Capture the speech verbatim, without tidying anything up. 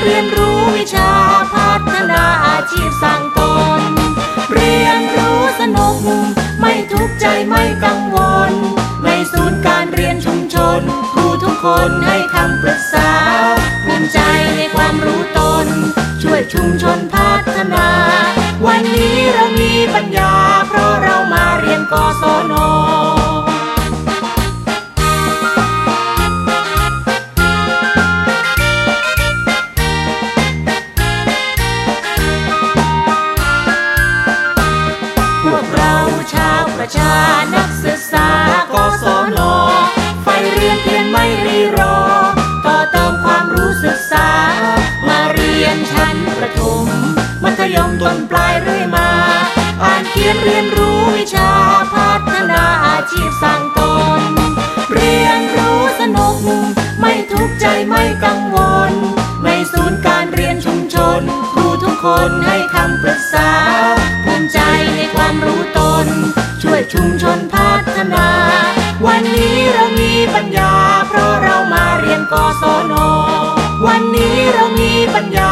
เรียนรู้วิชาพัฒนาอาชีพสร้างตนเรียนรู้สนุกไม่ทุกข์ใจไม่กังวลในศูนย์การเรียนชุมชนครูทุกคนให้คำปรึกษาภูมิใจในความรู้ตนช่วยชุมชนพัฒนาวันนี้เรามีปัญญาเพราะเรามาเรียนกศน.ประชานักศึกษากศน.ไฟเรียนเพียรไม่รีรอต่อเติมความรู้ศึกษามาเรียนชั้นประถมมัธยมต้นปลายเรื่อยมาอ่านเขียนเรียนรู้วิชาพัฒนาอาชีพสร้างตนเรียนรู้สนุกไม่ทุกข์ใจไม่กังวลในศูนย์การเรียนชุมชนครูทุกคนให้คำปรึกษาภูมิใจในความรู้ตนช่วยชุมชนพัฒนาวันนี้เรามีปัญญาเพราะเรามาเรียนกศน.วันนี้เรามีปัญญา